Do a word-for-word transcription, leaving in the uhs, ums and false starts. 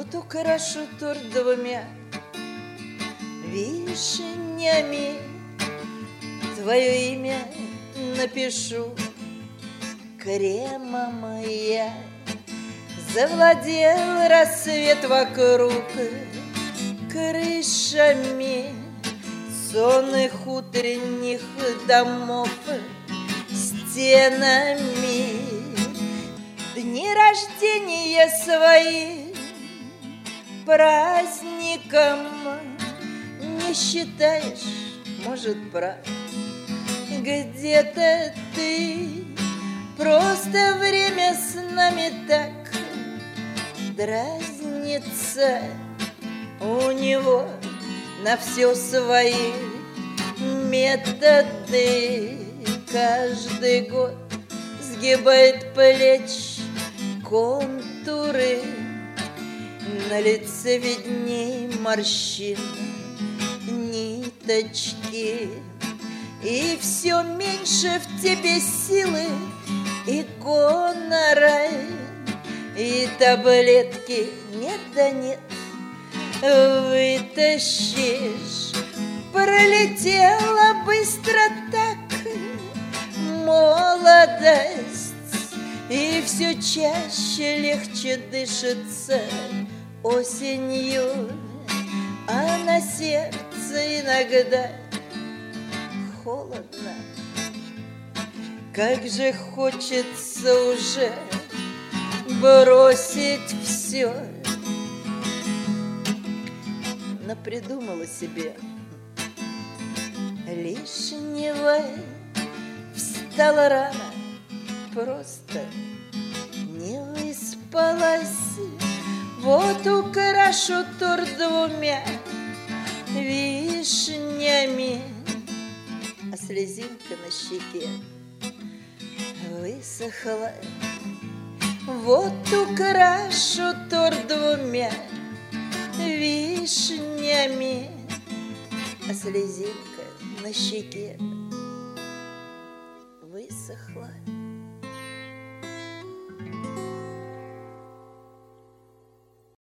Вот украшу торт двумя вишнями, твое имя напишу кремом я. Завладел рассвет вокруг крышами сонных утренних домов, стенами. Дни рождения свои праздником не считаешь, может, прав. Где-то ты, просто время с нами так дразнится. У него на все свои методы. Каждый год сгибает плечи, контуры, на лице видней морщин, ниточки. И все меньше в тебе силы и гонора, и таблетки нет да нет вытащишь. Пролетела быстро так молодость, и все чаще легче дышится осенью, а на сердце иногда холодно. Как же хочется уже бросить все. Напридумала себе лишнего, встала рано, просто не выспалась. Вот украшу торт двумя вишнями, а слезинка на щеке высохла. Вот украшу торт двумя вишнями, а слезинка на щеке высохла.